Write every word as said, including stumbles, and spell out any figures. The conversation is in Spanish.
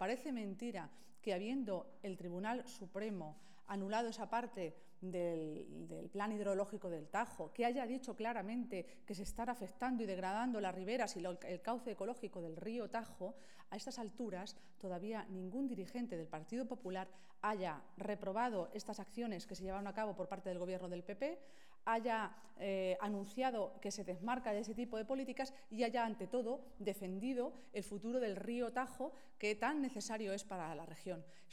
Parece mentira que, habiendo el Tribunal Supremo anulado esa parte del, del plan hidrológico del Tajo, que haya dicho claramente que se están afectando y degradando las riberas y lo, el cauce ecológico del río Tajo, a estas alturas todavía ningún dirigente del Partido Popular haya reprobado estas acciones que se llevaron a cabo por parte del Gobierno del P P, haya eh, anunciado que se desmarca de ese tipo de políticas y haya, ante todo, defendido el futuro del río Tajo, que tan necesario es para la región.